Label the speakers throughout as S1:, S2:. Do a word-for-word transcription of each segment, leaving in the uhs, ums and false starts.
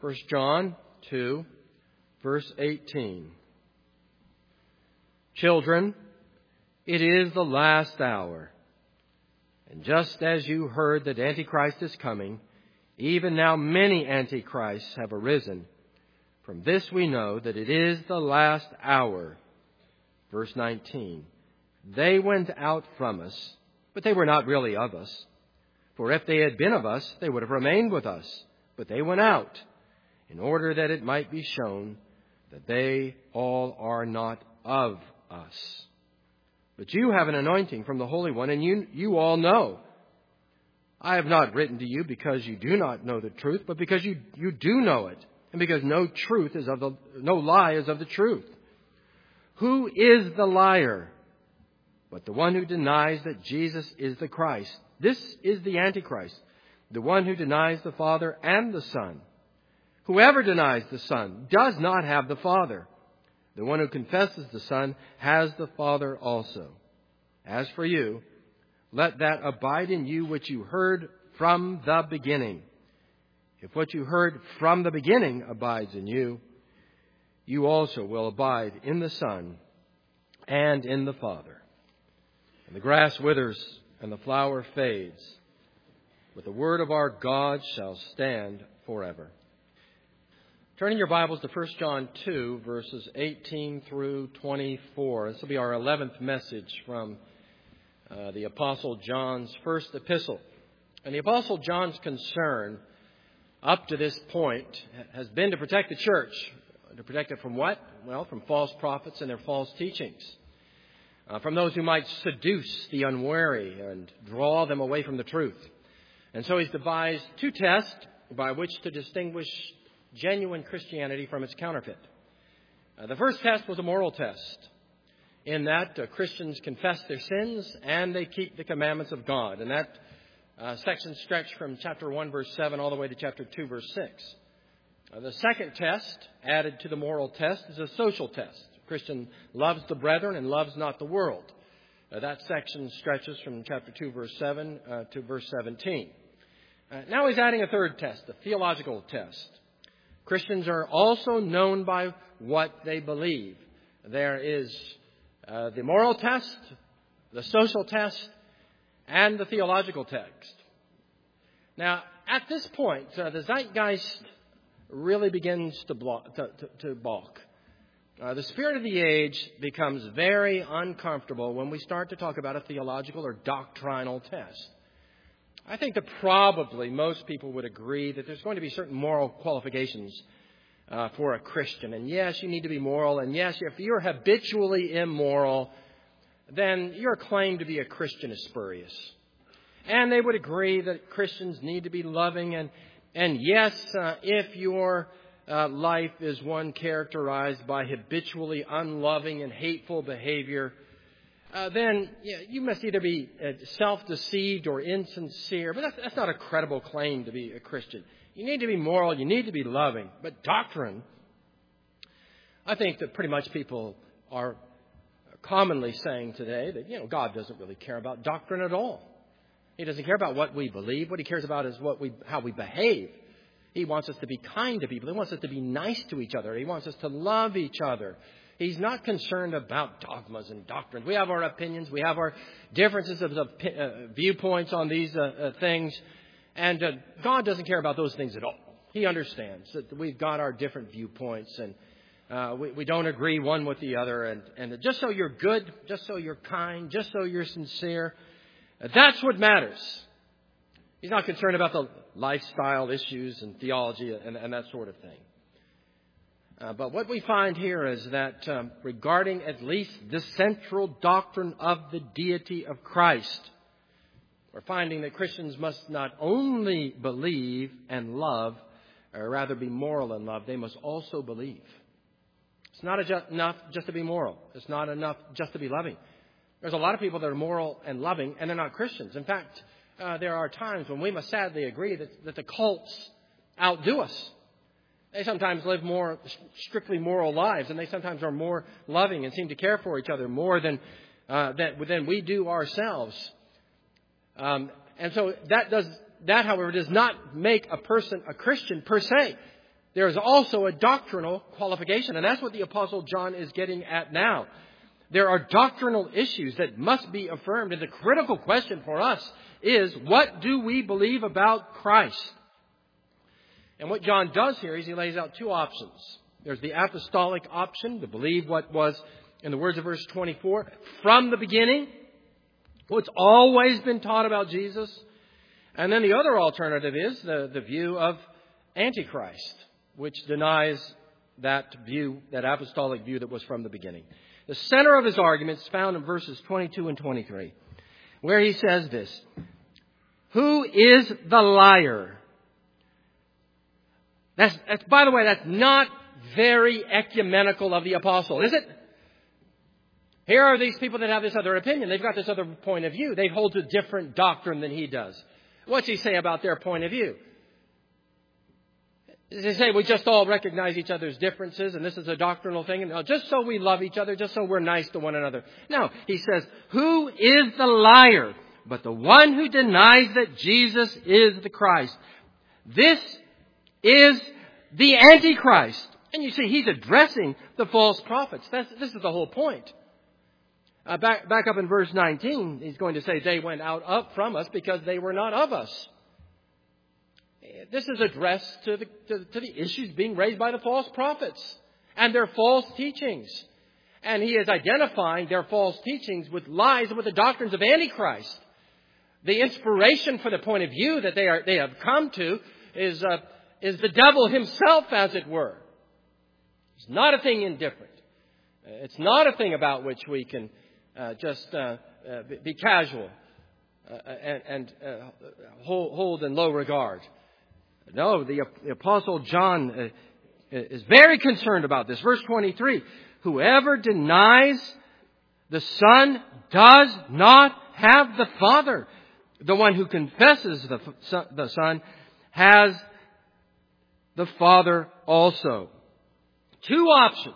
S1: First John two, verse eighteen. Children, it is the last hour. And just as you heard that Antichrist is coming, even now many Antichrists have arisen. From this we know that it is the last hour. Verse nineteen. They went out from us, but they were not really of us. For if they had been of us, they would have remained with us. But they went out, in order that it might be shown that they all are not of us. But you have an anointing from the Holy One, and you, you all know. I have not written to you because you do not know the truth, but because you, you do know it, and because no truth is of the, no lie is of the truth. Who is the liar but the one who denies that Jesus is the Christ? This is the Antichrist, the one who denies the Father and the Son. Whoever denies the Son does not have the Father. The one who confesses the Son has the Father also. As for you, let that abide in you which you heard from the beginning. If what you heard from the beginning abides in you, you also will abide in the Son and in the Father. And the grass withers and the flower fades, but the word of our God shall stand forever. Turning your Bibles to First John two, verses eighteen through twenty-four. This will be our eleventh message from uh, the Apostle John's first epistle. And the Apostle John's concern up to this point has been to protect the church. To protect it from what? Well, from false prophets and their false teachings. Uh, from those who might seduce the unwary and draw them away from the truth. And so he's devised two tests by which to distinguish genuine Christianity from its counterfeit. Uh, the first test was a moral test, in that uh, Christians confess their sins and they keep the commandments of God. And that uh, section stretched from chapter one, verse seven, all the way to chapter two, verse six. Uh, the second test, added to the moral test, is a social test. A Christian loves the brethren and loves not the world. Uh, that section stretches from chapter two, verse seven uh, to verse seventeen. Uh, now he's adding a third test, the theological test. Christians are also known by what they believe. There is uh, the moral test, the social test, and the theological text. Now, at this point, uh, the zeitgeist really begins to, block, to, to, to balk. Uh, the spirit of the age becomes very uncomfortable when we start to talk about a theological or doctrinal test. I think that probably most people would agree that there's going to be certain moral qualifications uh, for a Christian. And yes, you need to be moral. And yes, if you're habitually immoral, then your claim to be a Christian is spurious. And they would agree that Christians need to be loving. And, and yes, uh, if your uh, life is one characterized by habitually unloving and hateful behavior, Uh, then yeah, you must either be uh, self-deceived or insincere. But that's, that's not a credible claim to be a Christian. You need to be moral. You need to be loving. But doctrine, I think that pretty much people are commonly saying today that, you know, God doesn't really care about doctrine at all. He doesn't care about what we believe. What he cares about is what we, how we behave. He wants us to be kind to people. He wants us to be nice to each other. He wants us to love each other. He's not concerned about dogmas and doctrines. We have our opinions. We have our differences of uh, viewpoints on these uh, uh, things. And uh, God doesn't care about those things at all. He understands that we've got our different viewpoints and uh, we, we don't agree one with the other. And, and just so you're good, just so you're kind, just so you're sincere, uh, that's what matters. He's not concerned about the lifestyle issues and theology and, and that sort of thing. Uh, but what we find here is that um, regarding at least the central doctrine of the deity of Christ, we're finding that Christians must not only believe and love, or rather be moral in love, they must also believe. It's not enough just to be moral. It's not enough just to be loving. There's a lot of people that are moral and loving, and they're not Christians. In fact, uh, there are times when we must sadly agree that, that the cults outdo us. They sometimes live more strictly moral lives, and they sometimes are more loving and seem to care for each other more than uh, than, than we do ourselves. Um, and so that does that, however, does not make a person a Christian per se. there is also a doctrinal qualification. And that's what the Apostle John is getting at now. There are doctrinal issues that must be affirmed. And the critical question for us is, what do we believe about Christ? And what John does here is he lays out two options. There's the apostolic option, to believe what was, in the words of verse twenty-four, from the beginning, what's always been taught about Jesus. And then the other alternative is the, the view of Antichrist, which denies that view, that apostolic view that was from the beginning. The center of his argument is found in verses twenty-two and twenty-three, where he says this: who is the liar? That's, that's, by the way, that's not very ecumenical of the apostle, is it? Here are these people that have this other opinion. They've got this other point of view. They hold to different doctrine than he does. What's he say about their point of view? Does he say we just all recognize each other's differences and this is a doctrinal thing? And just so we love each other, just so we're nice to one another. No, he says, who is the liar but the one who denies that Jesus is the Christ? This is the Antichrist. And you see, he's addressing the false prophets. That's, this is the whole point. Uh, back, back up in verse nineteen, he's going to say they went out up from us because they were not of us. This is addressed to the, to, to the issues being raised by the false prophets and their false teachings. And he is identifying their false teachings with lies and with the doctrines of Antichrist. The inspiration for the point of view that they are they have come to is uh, is the devil himself, as it were. It's not a thing indifferent. It's not a thing about which we can uh, just uh, uh, be casual uh, and, and uh, hold, hold in low regard. No, the, the Apostle John uh, is very concerned about this. Verse twenty-three, whoever denies the Son does not have the Father. The one who confesses the, the Son has the Father also. Two options.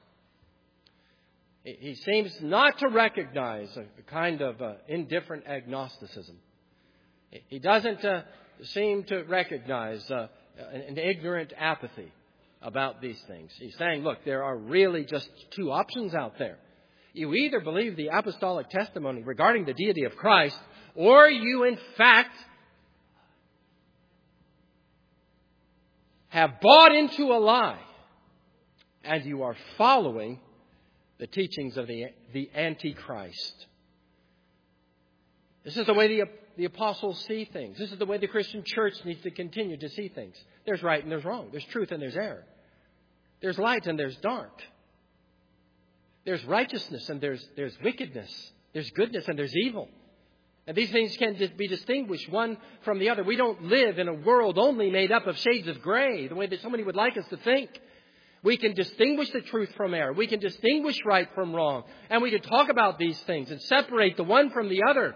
S1: He seems not to recognize a kind of uh, indifferent agnosticism. He doesn't uh, seem to recognize uh, an ignorant apathy about these things. He's saying, look, there are really just two options out there. You either believe the apostolic testimony regarding the deity of Christ, or you, in fact, have bought into a lie, and you are following the teachings of the, the Antichrist. This is the way the, the apostles see things. This is the way the Christian church needs to continue to see things. There's right and there's wrong. There's truth and there's error. There's light and there's dark. There's righteousness and there's, there's wickedness. There's goodness and there's evil. And these things can be distinguished one from the other. We don't live in a world only made up of shades of gray, the way that somebody would like us to think. We can distinguish the truth from error. We can distinguish right from wrong. And we can talk about these things and separate the one from the other.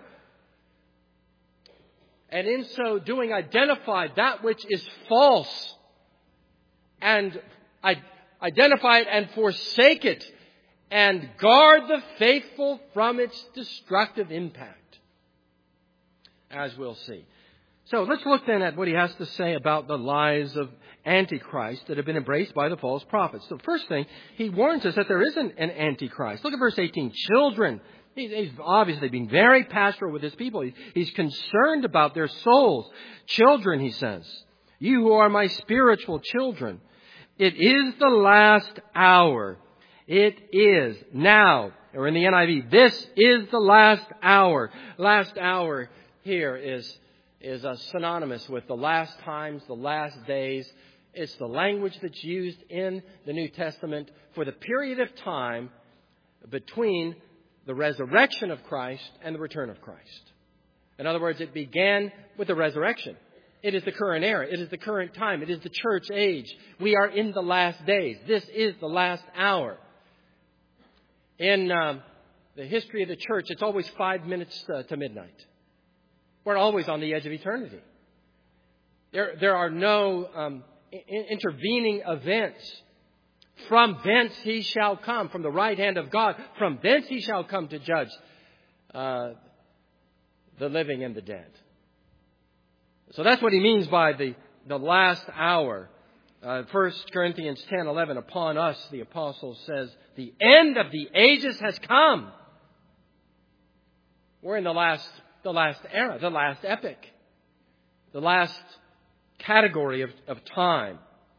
S1: And in so doing, identify that which is false and identify it and forsake it and guard the faithful from its destructive impact, as we'll see. So let's look then at what he has to say about the lies of Antichrist that have been embraced by the false prophets. So first thing, he warns us that there isn't an Antichrist. Look at verse eighteen. Children. He's obviously being very pastoral with his people. He's concerned about their souls. Children, he says, you who are my spiritual children, it is the last hour. It is now. Or in the N I V, this is the last hour. Last hour here is, is uh, synonymous with the last times, the last days. It's the language that's used in the New Testament for the period of time between the resurrection of Christ and the return of Christ. In other words, it began with the resurrection. It is the current era. It is the current time. It is the church age. We are in the last days. This is the last hour. In um, the history of the church, it's always five minutes uh, to midnight. We're always on the edge of eternity. There, there are no um, in- intervening events. From thence he shall come, from the right hand of God. From thence he shall come to judge uh, the living and the dead. So that's what he means by the, the last hour Uh, First Corinthians ten eleven, upon us, the apostle says, the end of the ages has come. We're in the last, the last era, the last epoch, the last category of, of time.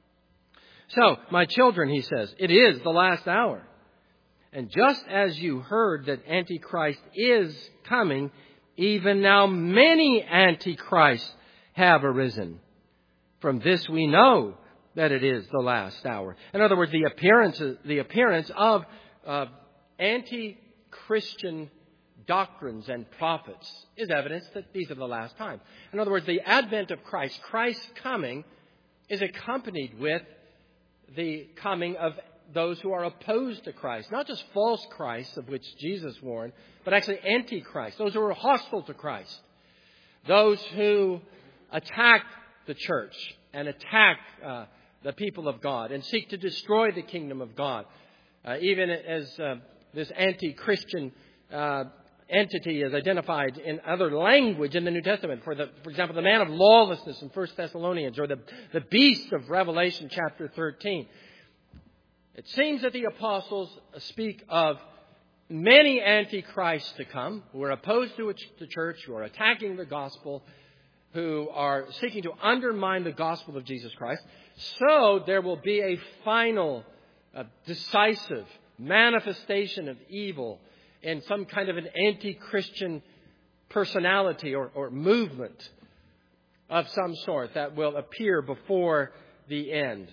S1: So, my children, he says, it is the last hour. And just as you heard that Antichrist is coming, even now many Antichrists have arisen. From this we know that it is the last hour. In other words, the appearance, the appearance of uh, anti-Christian doctrines and prophets is evidence that these are the last times. In other words, the advent of Christ, Christ's coming, is accompanied with the coming of those who are opposed to Christ. Not just false Christs, of which Jesus warned, but actually antichrist, those who are hostile to Christ. Those who attack the church and attack uh, the people of God and seek to destroy the kingdom of God. Uh, even as uh, this anti-Christian uh, entity is identified in other language in the New Testament. For the, for example, the man of lawlessness in First Thessalonians, or the, the beast of Revelation chapter thirteen. It seems that the apostles speak of many antichrists to come, who are opposed to the church, who are attacking the gospel, who are seeking to undermine the gospel of Jesus Christ. So there will be a final, uh, decisive manifestation of evil in some kind of an anti-Christian personality or, or movement of some sort that will appear before the end.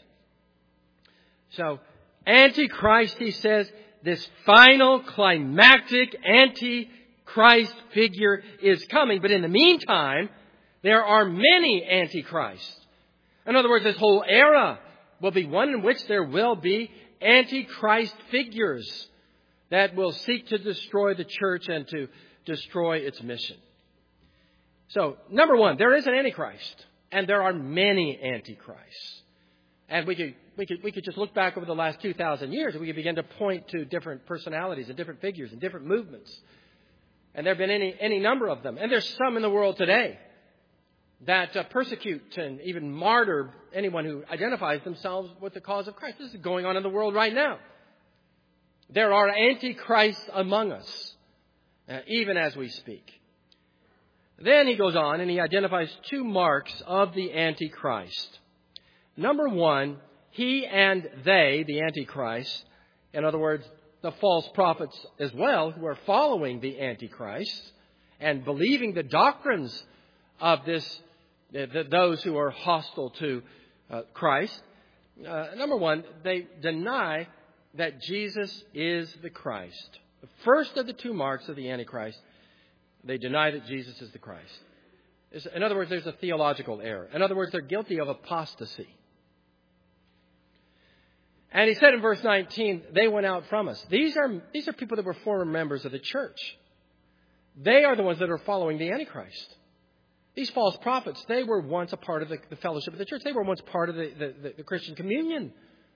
S1: So, Antichrist, he says, this final climactic Antichrist figure is coming. But in the meantime, there are many Antichrists. In other words, this whole era will be one in which there will be Antichrist figures that will seek to destroy the church and to destroy its mission. So, number one, there is an Antichrist, and there are many Antichrists. And we could, we could, we could just look back over the last two thousand years, and we could begin to point to different personalities and different figures and different movements. And there have been any, any number of them. And there's some in the world today that uh, persecute and even martyr anyone who identifies themselves with the cause of Christ. This is going on in the world right now. There are antichrists among us, uh, even as we speak. Then he goes on and he identifies two marks of the Antichrist. Number one, he and they, the Antichrist, in other words, the false prophets as well, who are following the Antichrist and believing the doctrines of this, the, those who are hostile to uh, Christ. Uh, number one, they deny that Jesus is the Christ. The first of the two marks of the Antichrist, they deny that Jesus is the Christ. In other words, there's a theological error. In other words, they're guilty of apostasy. And he said in verse nineteen, they went out from us. These are, these are people that were former members of the church. They are the ones that are following the Antichrist. These false prophets, they were once a part of the, the fellowship of the church. They were once part of the, the, the, the Christian communion.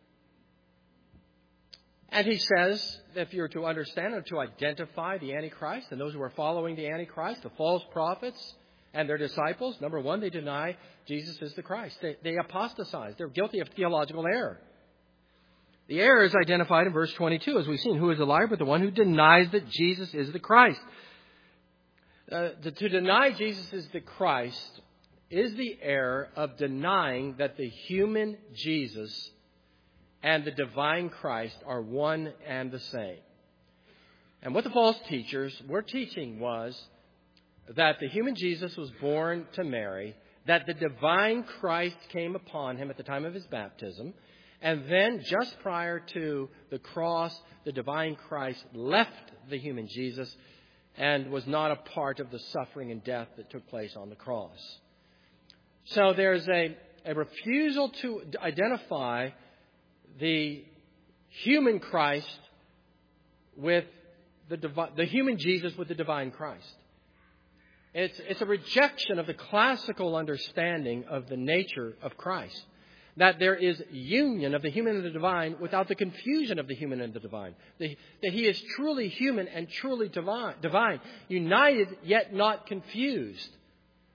S1: And he says, if you're to understand or to identify the Antichrist and those who are following the Antichrist, the false prophets and their disciples, number one, they deny Jesus is the Christ. They, they apostatize. They're guilty of theological error. The error is identified in verse twenty-two, as we've seen. Who is a liar but the one who denies that Jesus is the Christ? Uh, to, to deny Jesus is the Christ is the error of denying that the human Jesus and the divine Christ are one and the same. And what the false teachers were teaching was that the human Jesus was born to Mary, that the divine Christ came upon him at the time of his baptism, and then just prior to the cross, the divine Christ left the human Jesus and was not a part of the suffering and death that took place on the cross. So there's a, a refusal to identify the human Christ with the divi- the human Jesus with the divine Christ. It's, it's a rejection of the classical understanding of the nature of Christ. That there is union of the human and the divine without the confusion of the human and the divine. The, that he is truly human and truly divine, divine, united yet not confused.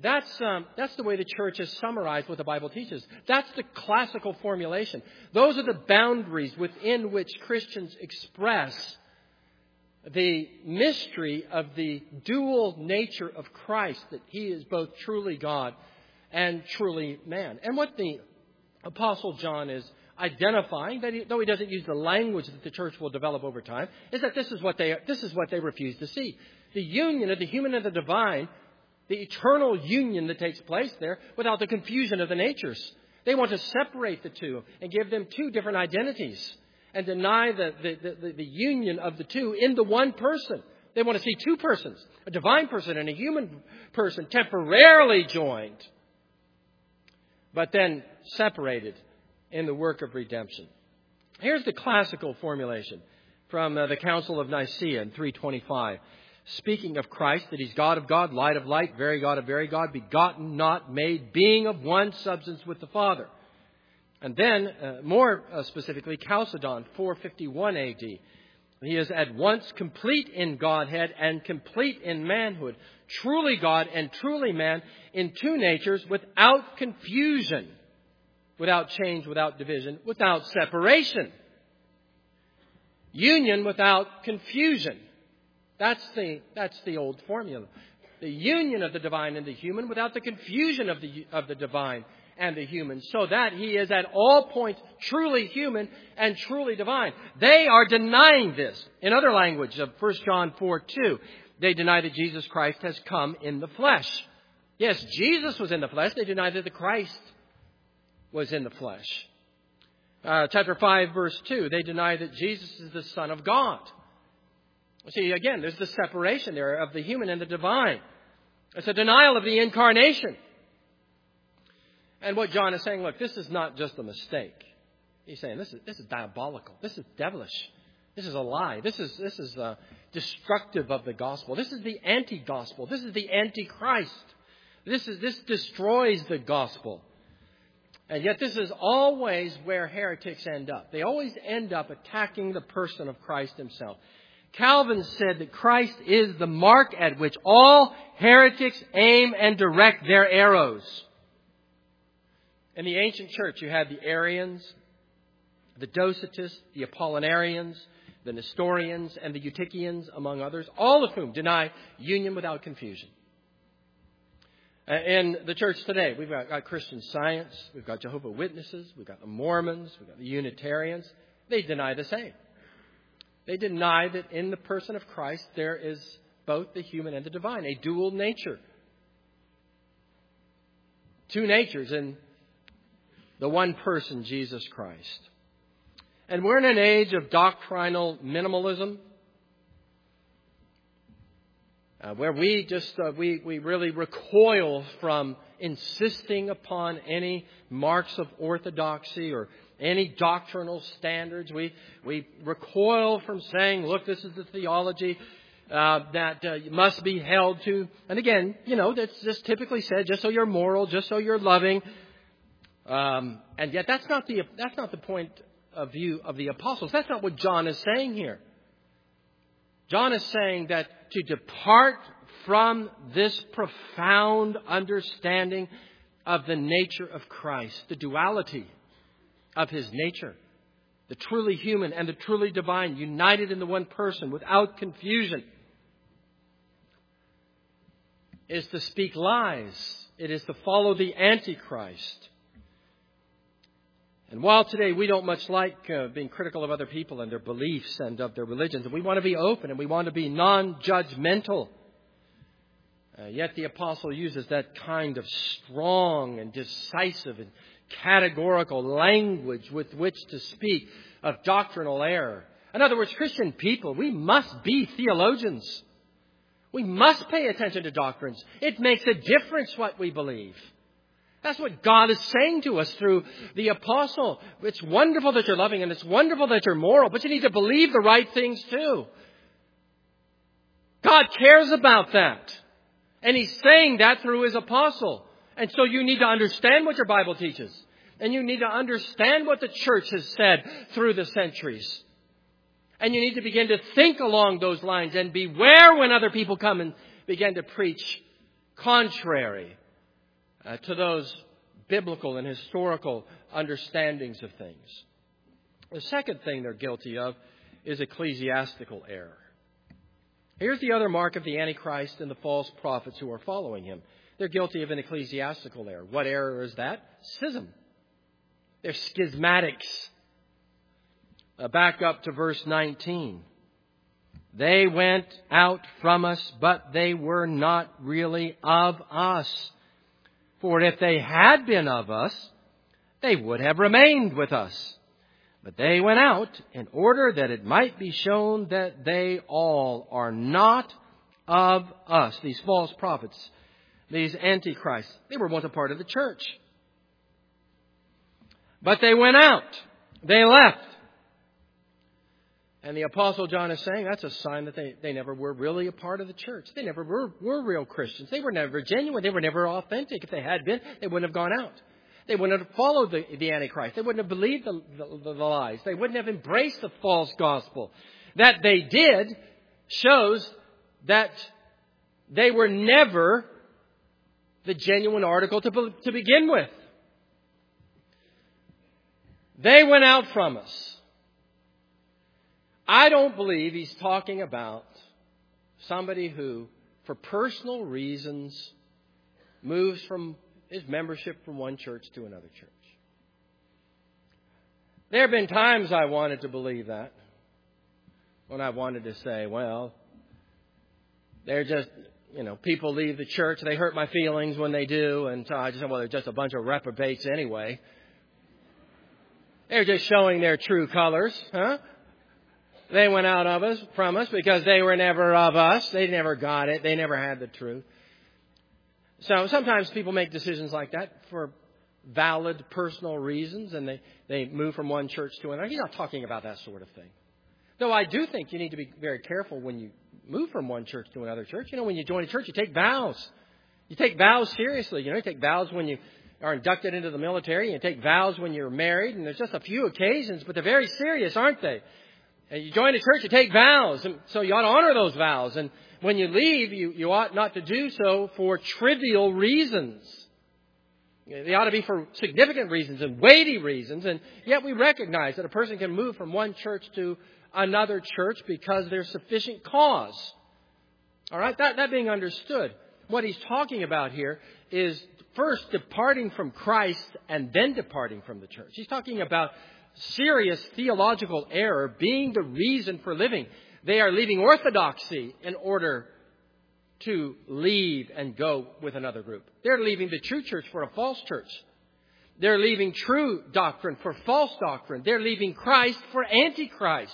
S1: That's, um, that's the way the church has summarized what the Bible teaches. That's the classical formulation. Those are the boundaries within which Christians express the mystery of the dual nature of Christ, that He is both truly God and truly man. And what the Apostle John is identifying, that he, though he doesn't use the language that the church will develop over time, is that this is what they this is what they refuse to see. The union of the human and the divine, the eternal union that takes place there without the confusion of the natures. They want to separate the two and give them two different identities and deny the, the, the, the union of the two in the one person. They want to see two persons, a divine person and a human person, temporarily joined, but then separated in the work of redemption. Here's the classical formulation from uh, the Council of Nicaea in three twenty-five. Speaking of Christ, that He's God of God, light of light, very God of very God, begotten, not made, being of one substance with the Father. And then, uh, more uh, specifically, Chalcedon, four fifty-one A D. He is at once complete in Godhead and complete in manhood, truly God and truly man in two natures, without confusion, without change, without division, without separation. Union without confusion. That's the, that's the old formula. The union of the divine and the human without the confusion of the, of the divine and the human, so that He is at all points truly human and truly divine. They are denying this. In other language of First John four two, they deny that Jesus Christ has come in the flesh. Yes, Jesus was in the flesh. They deny that the Christ was in the flesh. Uh, chapter five, verse two, they deny that Jesus is the Son of God. See, again, there's the separation there of the human and the divine. It's a denial of the incarnation. And what John is saying, look, this is not just a mistake. He's saying this is this is diabolical. This is devilish. This is a lie. This is this is uh, destructive of the gospel. This is the anti-gospel. This is the antichrist. This is this destroys the gospel. And yet this is always where heretics end up. They always end up attacking the person of Christ Himself. Calvin said that Christ is the mark at which all heretics aim and direct their arrows. In the ancient church, you had the Arians, the Docetists, the Apollinarians, the Nestorians, and the Eutychians, among others, all of whom deny union without confusion. In the church today, we've got, got Christian Science, we've got Jehovah's Witnesses, we've got the Mormons, we've got the Unitarians. They deny the same. They deny that in the person of Christ there is both the human and the divine, a dual nature. Two natures in the one person, Jesus Christ. And we're in an age of doctrinal minimalism, uh, where we just uh, we we really recoil from insisting upon any marks of orthodoxy or any doctrinal standards. We we recoil from saying, look, this is the theology uh, that uh, must be held to. And again, you know, that's just typically said, just so you're moral, just so you're loving. Um, and yet that's not the that's not the point of view of the apostles. That's not what John is saying here. John is saying that to depart from this profound understanding of the nature of Christ, the duality of His nature, the truly human and the truly divine, united in the one person without confusion, is to speak lies. It is to follow the Antichrist. And while today we don't much like uh, being critical of other people and their beliefs and of their religions, and we want to be open and we want to be non-judgmental, uh, yet the apostle uses that kind of strong and decisive and categorical language with which to speak of doctrinal error. In other words, Christian people, we must be theologians. We must pay attention to doctrines. It makes a difference what we believe. That's what God is saying to us through the apostle. It's wonderful that you're loving and it's wonderful that you're moral, but you need to believe the right things too. God cares about that. And He's saying that through His apostle. And so you need to understand what your Bible teaches. And you need to understand what the church has said through the centuries. And you need to begin to think along those lines and beware when other people come and begin to preach contrary uh, to those biblical and historical understandings of things. The second thing they're guilty of is ecclesiastical error. Here's the other mark of the Antichrist and the false prophets who are following him. They're guilty of an ecclesiastical error. What error is that? Schism. They're schismatics. Uh, back up to verse nineteen. They went out from us, but they were not really of us. For if they had been of us, they would have remained with us. But they went out in order that it might be shown that they all are not of us. These false prophets, these antichrists, they were once a part of the church. But they went out. They left. And the Apostle John is saying that's a sign that they, they never were really a part of the church. They never were, were real Christians. They were never genuine. They were never authentic. If they had been, they wouldn't have gone out. They wouldn't have followed the, the Antichrist. They wouldn't have believed the, the, the lies. They wouldn't have embraced the false gospel. That they did shows that they were never the genuine article to, to begin with. They went out from us. I don't believe he's talking about somebody who, for personal reasons, moves from his membership from one church to another church. There have been times I wanted to believe that. When I wanted to say, well, they're just, you know, people leave the church. They hurt my feelings when they do. And so I just said, well, they're just a bunch of reprobates anyway. They're just showing their true colors, huh? They went out of us, from us, because they were never of us. They never got it. They never had the truth. So sometimes people make decisions like that for valid personal reasons, and they, they move from one church to another. He's not talking about that sort of thing. Though I do think you need to be very careful when you move from one church to another church. You know, when you join a church, you take vows. You take vows seriously. You know, you take vows when you are inducted into the military. You take vows when you're married. And there's just a few occasions, but they're very serious, aren't they? And you join a church, you take vows. And so you ought to honor those vows. And when you leave, you, you ought not to do so for trivial reasons. They ought to be for significant reasons and weighty reasons. And yet we recognize that a person can move from one church to another church because there's sufficient cause. All right, that, that being understood, what he's talking about here is first departing from Christ and then departing from the church. He's talking about serious theological error being the reason for living. They are leaving orthodoxy in order to leave and go with another group. They're leaving the true church for a false church. They're leaving true doctrine for false doctrine. They're leaving Christ for Antichrist.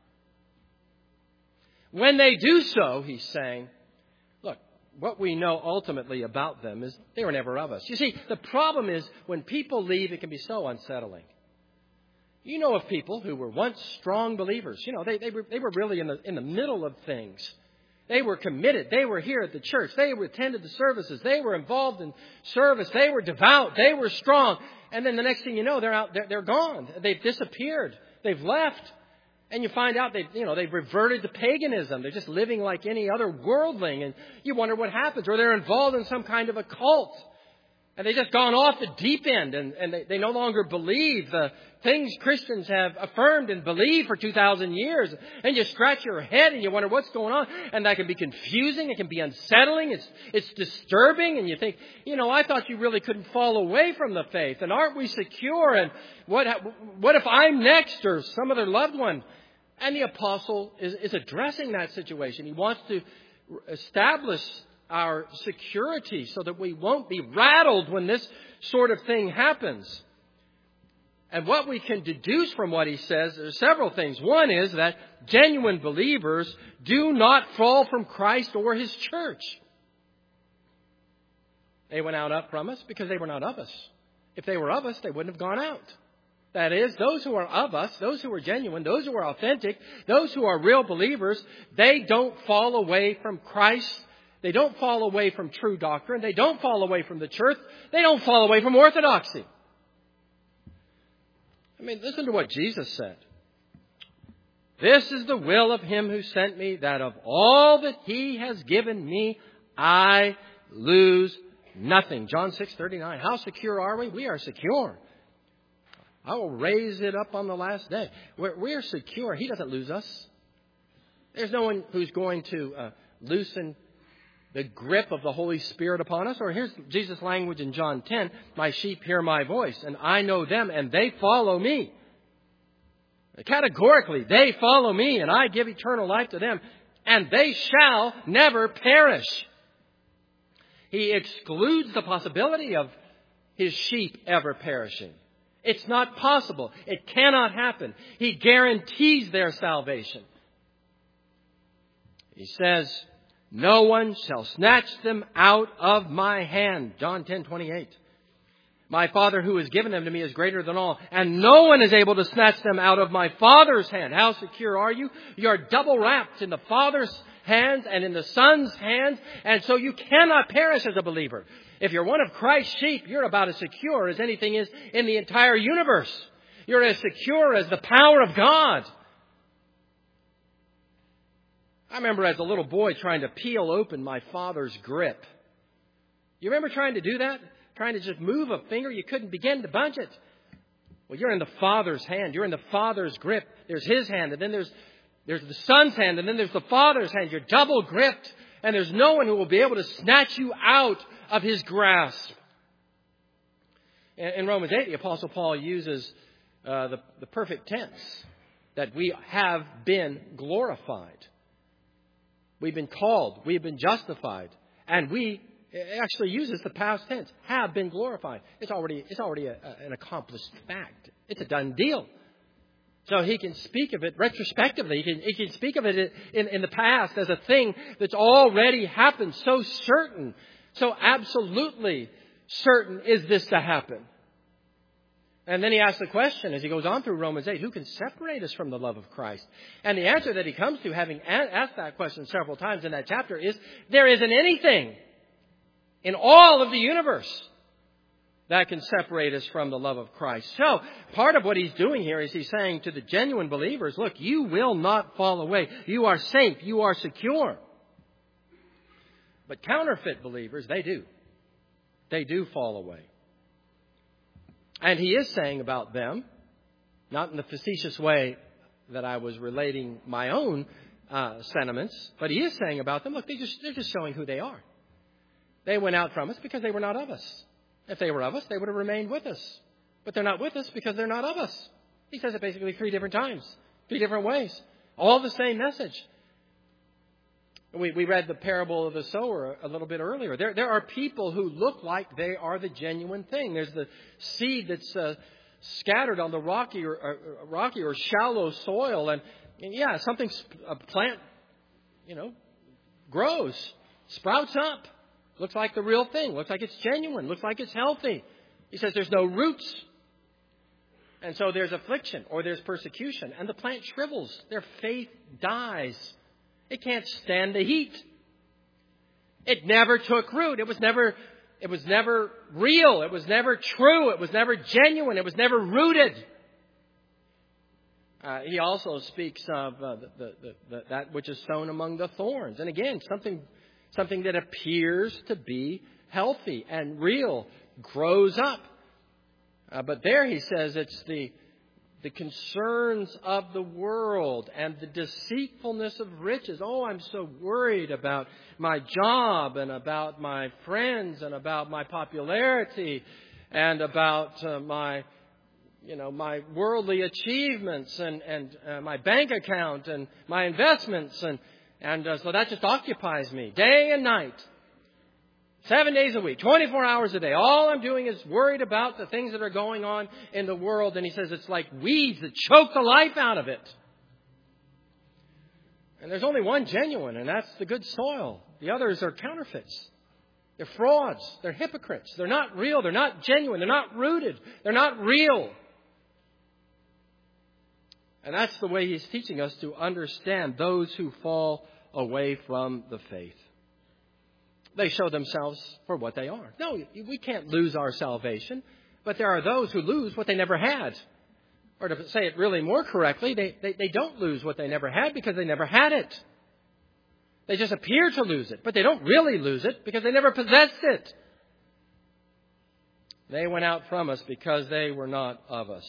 S1: When they do so, he's saying, look, what we know ultimately about them is they were never of us. You see, the problem is when people leave, it can be so unsettling. You know of people who were once strong believers. You know, they, they, were, they were really in the, in the middle of things. They were committed. They were here at the church. They attended the services. They were involved in service. They were devout. They were strong. And then the next thing you know, they're out. They're, they're gone. They've disappeared. They've left. And you find out they, you know, they've reverted to paganism. They're just living like any other worldling. And you wonder what happens. Or they're involved in some kind of a cult. And they've just gone off the deep end, and, and they, they no longer believe the things Christians have affirmed and believed for two thousand years. And you scratch your head and you wonder what's going on. And that can be confusing. It can be unsettling. It's, it's disturbing. And you think, you know, I thought you really couldn't fall away from the faith. And aren't we secure? And what, what if I'm next or some other loved one? And the apostle is, is addressing that situation. He wants to establish our security so that we won't be rattled when this sort of thing happens. And what we can deduce from what he says, there are several things. One is that genuine believers do not fall from Christ or his church. They went out up from us because they were not of us. If they were of us, they wouldn't have gone out. That is, those who are of us, those who are genuine, those who are authentic, those who are real believers, they don't fall away from Christ. They don't fall away from true doctrine. They don't fall away from the church. They don't fall away from orthodoxy. I mean, listen to what Jesus said. This is the will of him who sent me, that of all that he has given me, I lose Nothing. John six thirty-nine. How secure are we? We are secure. I will raise it up on the last day. We're, we're secure. He doesn't lose us. There's no one who's going to uh, loosen the grip of the Holy Spirit upon us. Or here's Jesus' language in John ten. My sheep hear my voice, and I know them, and they follow me. Categorically, they follow me, and I give eternal life to them, and they shall never perish. He excludes the possibility of his sheep ever perishing. It's not possible. It cannot happen. He guarantees their salvation. He says, no one shall snatch them out of my hand. John ten twenty-eight. My Father who has given them to me is greater than all, and no one is able to snatch them out of my Father's hand. How secure are you? You are double wrapped in the Father's hands and in the Son's hands, and so you cannot perish as a believer. If you're one of Christ's sheep, you're about as secure as anything is in the entire universe. You're as secure as the power of God. I remember as a little boy trying to peel open my father's grip. You remember trying to do that? Trying to just move a finger, you couldn't begin to bunch it. Well, you're in the Father's hand. You're in the Father's grip. There's His hand, and then there's there's the Son's hand, and then there's the Father's hand. You're double gripped, and there's no one who will be able to snatch you out of His grasp. In Romans eight, the Apostle Paul uses uh, the, the perfect tense, that we have been glorified. We've been called. We've been justified. And we It actually uses the past tense, have been glorified. It's already it's already a, a, an accomplished fact. It's a done deal. So he can speak of it retrospectively. He can, he can speak of it in, in the past as a thing that's already happened. So certain, so absolutely certain is this to happen. And then he asks the question as he goes on through Romans eight, who can separate us from the love of Christ? And the answer that he comes to, having asked that question several times in that chapter, is there isn't anything in all of the universe that can separate us from the love of Christ. So, part of what he's doing here is he's saying to the genuine believers, look, you will not fall away. You are safe. You are secure. But counterfeit believers, they do. They do fall away. And he is saying about them, not in the facetious way that I was relating my own uh, sentiments, but he is saying about them, look, they just, they're just showing who they are. They went out from us because they were not of us. If they were of us, they would have remained with us. But they're not with us because they're not of us. He says it basically three different times, three different ways. All the same message. We, we read the parable of the sower a little bit earlier. There, there are people who look like they are the genuine thing. There's the seed that's uh, scattered on the rocky or, or rocky or shallow soil, and, and yeah, something a plant, you know, grows, sprouts up. Looks like the real thing. Looks like it's genuine. Looks like it's healthy. He says there's no roots. And so there's affliction or there's persecution. And the plant shrivels. Their faith dies. It can't stand the heat. It never took root. It was never, it was never real. It was never true. It was never genuine. It was never rooted. Uh, he also speaks of uh, the, the, the, the, that which is sown among the thorns. And again, something... Something that appears to be healthy and real, grows up. Uh, but there he says it's the, the concerns of the world and the deceitfulness of riches. Oh, I'm so worried about my job and about my friends and about my popularity and about uh, my, you know, my worldly achievements and, and uh, my bank account and my investments and And uh, so that just occupies me day and night, seven days a week, twenty-four hours a day. All I'm doing is worried about the things that are going on in the world. And he says it's like weeds that choke the life out of it. And there's only one genuine, and that's the good soil. The others are counterfeits. They're frauds. They're hypocrites. They're not real. They're not genuine. They're not rooted. They're not real. And that's the way he's teaching us to understand those who fall away from the faith. They show themselves for what they are. No, we can't lose our salvation. But there are those who lose what they never had. Or to say it really more correctly, they, they, they don't lose what they never had because they never had it. They just appear to lose it, but they don't really lose it because they never possessed it. They went out from us because they were not of us.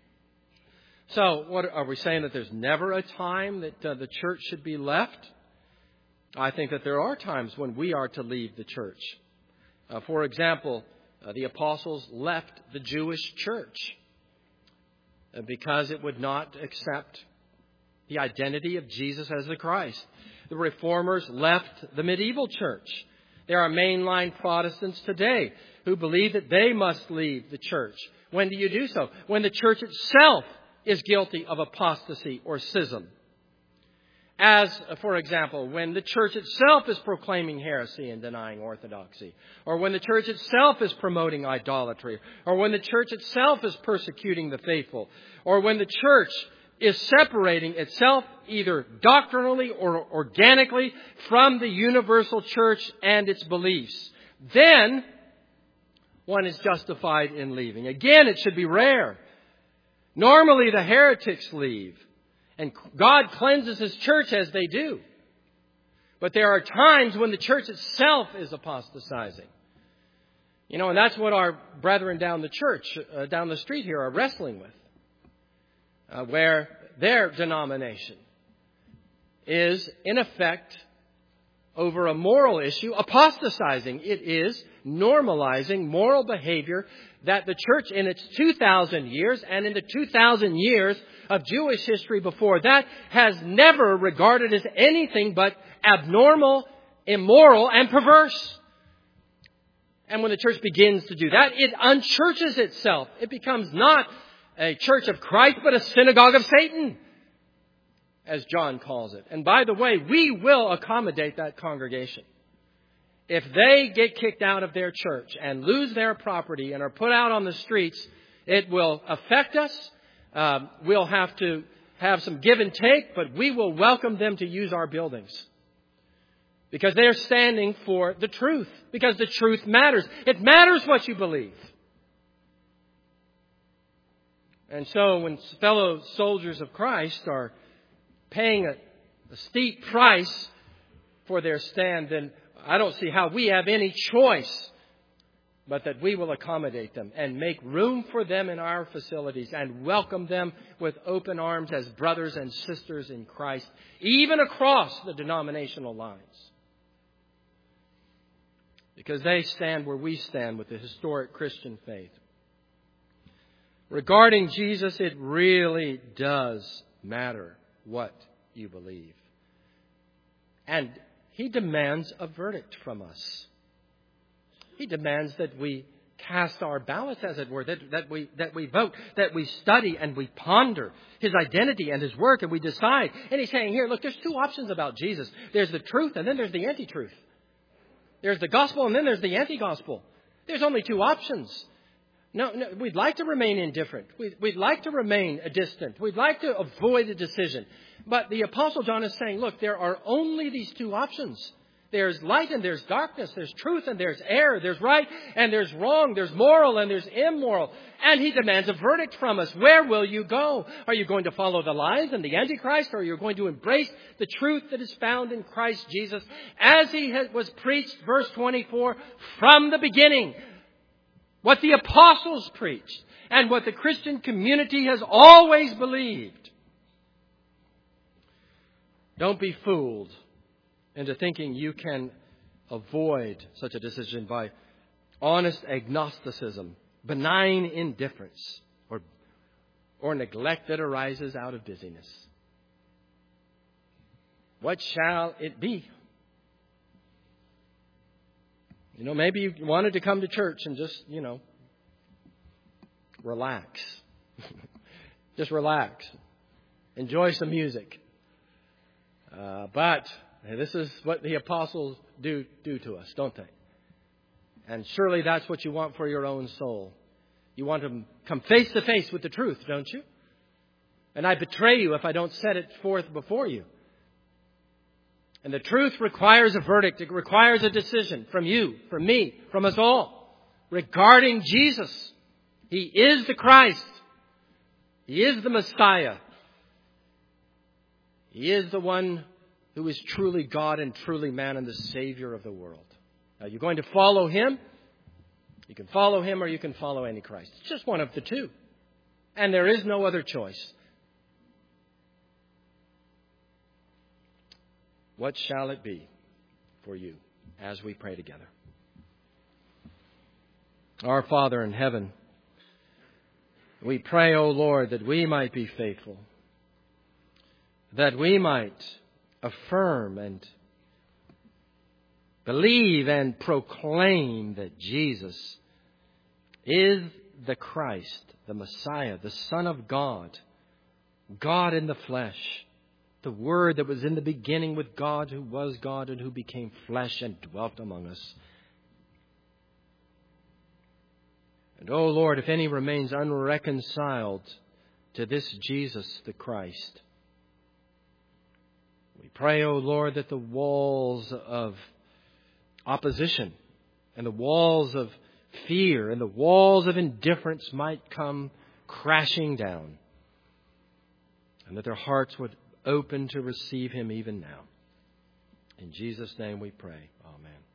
S1: So, what are we saying, that there's never a time that uh, the church should be left? I think that there are times when we are to leave the church. Uh, for example, uh, the apostles left the Jewish church uh, because it would not accept the identity of Jesus as the Christ. The reformers left the medieval church. There are mainline Protestants today who believe that they must leave the church. When do you do so? When the church itself is guilty of apostasy or schism. As, for example, when the church itself is proclaiming heresy and denying orthodoxy, or when the church itself is promoting idolatry, or when the church itself is persecuting the faithful, or when the church is separating itself either doctrinally or organically from the universal church and its beliefs. Then one is justified in leaving. Again, it should be rare. Normally the heretics leave, and God cleanses His church as they do. But there are times when the church itself is apostatizing. You know, and that's what our brethren down the church, uh, down the street here, are wrestling with. Uh, where their denomination is, in effect, over a moral issue, apostatizing. It is normalizing moral behavior that the church in its two thousand years and in the two thousand years of Jewish history before that has never regarded as anything but abnormal, immoral, and perverse. And when the church begins to do that, it unchurches itself. It becomes not a church of Christ, but a synagogue of Satan, as John calls it. And by the way, we will accommodate that congregation. If they get kicked out of their church and lose their property and are put out on the streets, it will affect us. Um, we'll have to have some give and take, but we will welcome them to use our buildings. Because they're standing for the truth. Because the truth matters. It matters what you believe. And so when fellow soldiers of Christ are paying a, a steep price for their stand, then I don't see how we have any choice but that we will accommodate them and make room for them in our facilities and welcome them with open arms as brothers and sisters in Christ, even across the denominational lines. Because they stand where we stand with the historic Christian faith. Regarding Jesus, it really does matter what you believe. And He demands a verdict from us. He demands that we cast our ballots, as it were, that, that we that we vote, that we study and we ponder His identity and His work, and we decide. And He's saying here, look, there's two options about Jesus. There's the truth and then there's the anti-truth. There's the gospel and then there's the anti-gospel. There's only two options. No, no, we'd like to remain indifferent. We'd, we'd like to remain distant. We'd like to avoid a decision. But the Apostle John is saying, look, there are only these two options. There's light and there's darkness. There's truth and there's error. There's right and there's wrong. There's moral and there's immoral. And He demands a verdict from us. Where will you go? Are you going to follow the lies and the Antichrist? Or are you going to embrace the truth that is found in Christ Jesus as He was preached, verse twenty-four, from the beginning? What the apostles preached and what the Christian community has always believed. Don't be fooled into thinking you can avoid such a decision by honest agnosticism, benign indifference, or, or neglect that arises out of busyness. What shall it be? You know, maybe you wanted to come to church and just, you know, relax. Just relax. Enjoy some music. Uh, but this is what the apostles do do to us, don't they? And surely that's what you want for your own soul. You want to come face to face with the truth, don't you? And I betray you if I don't set it forth before you. And the truth requires a verdict. It requires a decision from you, from me, from us all. Regarding Jesus. He is the Christ. He is the Messiah. He is the one who is truly God and truly man and the Savior of the world. Are you going to follow Him? You can follow him or you can follow Antichrist. It's just one of the two. And there is no other choice. What shall it be for you as we pray together? Our Father in heaven, we pray, O Lord, that we might be faithful, that we might affirm and believe and proclaim that Jesus is the Christ, the Messiah, the Son of God, God in the flesh, the Word that was in the beginning with God, who was God and who became flesh and dwelt among us. And, O Lord, if any remains unreconciled to this Jesus the Christ, we pray, O Lord, that the walls of opposition and the walls of fear and the walls of indifference might come crashing down, and that their hearts would open to receive him even now. In Jesus' name we pray. Amen.